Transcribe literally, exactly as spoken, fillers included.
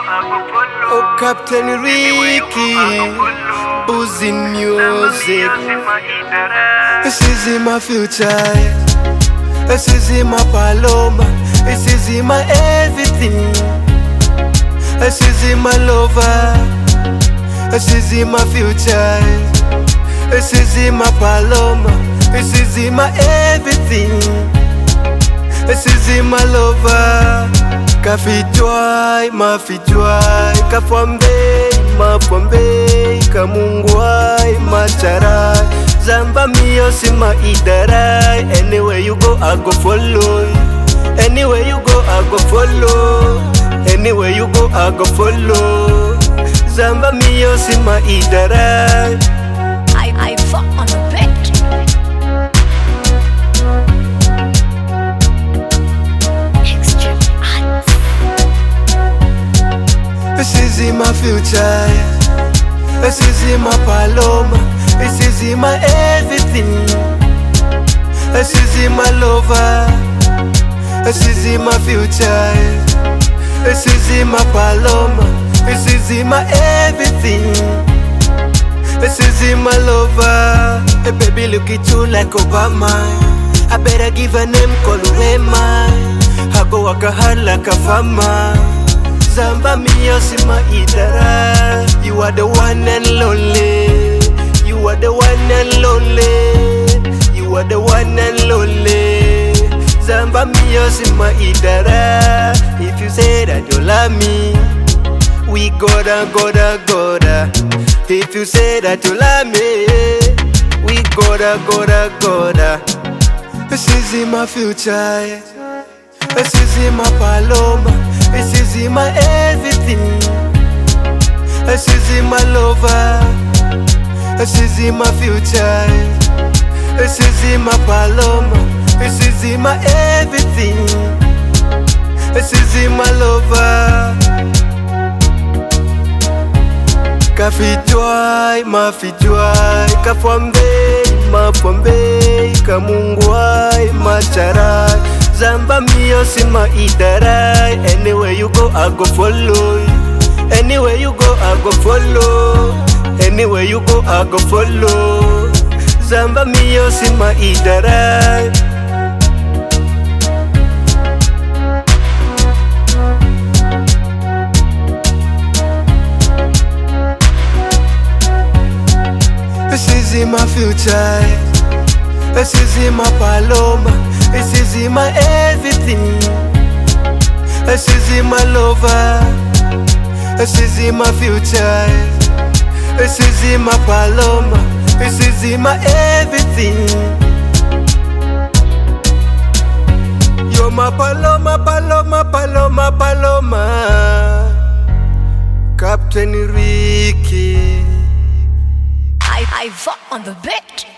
Oh, Captain Ricky, boozing music. This is my future. This is my Paloma. This is my everything. This is my lover. This is my future. This is my Paloma. This is my everything. This is my lover. Kafitwai, mafitwai, kafwambe, mafwambe, kamungwai, macharai, zamba miyo sima idarai. Anywhere you go, I go follow. Anywhere you go, I go follow. Anywhere you go, I go follow. Zamba miyo sima idarai. I, I fuck on the bed. This is my future. This is my Paloma. This is my everything. This is my lover. This is my future. This is my Paloma. This is my everything. This is my lover. Hey baby, look at you like Obama. I better give a name called Rema. I go walk a hard like a farmer. Zamba miyo sima idara. You are the one and lonely. You are the one and lonely. You are the one and lonely. Zamba miyo sima idara. If you say that you love me, we gotta, gotta, gotta. If you say that you love me, we gotta, gotta, gotta. This is my future. This is my Paloma. This is my everything. This is my lover. This is my future. This is my Paloma. This is my everything. This is my lover. Kafitwai, mafitwai, kafwambe, mafwambe, kamungwai, macharai, zamba miyo sima idarai. Anywhere you go, I go follow. Anywhere you go, I go follow. Anywhere you go, I go follow. Zamba miyo sima idarai. This is my future. This is my Paloma. This is my everything. This is my lover. This is my future. This is my Paloma. This is my everything. You're my Paloma, Paloma, Paloma, Paloma. Captain Ricky. I, I fuck on the bed.